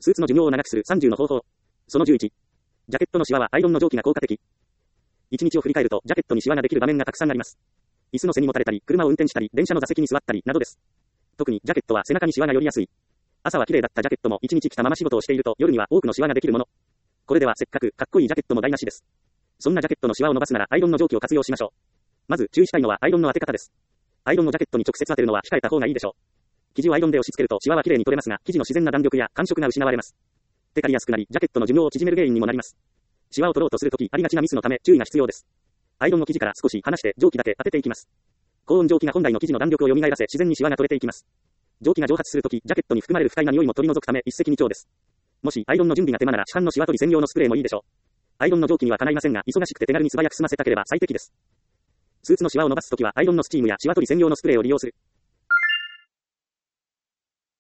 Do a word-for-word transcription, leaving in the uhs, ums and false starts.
スーツの寿命を長くするさんじゅうの方法。そのじゅういち。ジャケットのシワはアイロンの蒸気が効果的。一日を振り返ると、ジャケットにシワができる場面がたくさんあります。椅子の背にもたれたり、車を運転したり、電車の座席に座ったり、などです。特に、ジャケットは背中にシワが寄りやすい。朝は綺麗だったジャケットも一日着たまま仕事をしていると、夜には多くのシワができるもの。これではせっかく、かっこいいジャケットも台無しです。そんなジャケットのシワを伸ばすなら、アイロンの蒸気を活用しましょう。まず、注意したいのは、アイロンの当て方です。アイロンのジャケットに直接当てるのは控えた方がいいでしょう。生地をアイロンで押し付けるとシワは綺麗に取れますが、生地の自然な弾力や感触が失われます。テカりやすくなり、ジャケットの寿命を縮める原因にもなります。シワを取ろうとするとき、ありがちなミスのため、注意が必要です。アイロンの生地から少し離して蒸気だけ当てていきます。高温蒸気が本来の生地の弾力を蘇らせ、自然にシワが取れていきます。蒸気が蒸発するとき、ジャケットに含まれる不快な匂いも取り除くため、一石二鳥です。もし、アイロンの準備が手間なら、市販のシワ取り専用のスプレーもいいでしょう。アイロンの蒸気にはかないませんが、忙しくて手軽に素早く済ませたければ最適です。スーツのシワを伸ばすときは、アイロンのスチームやシワ取り専用のスプレーを利用する。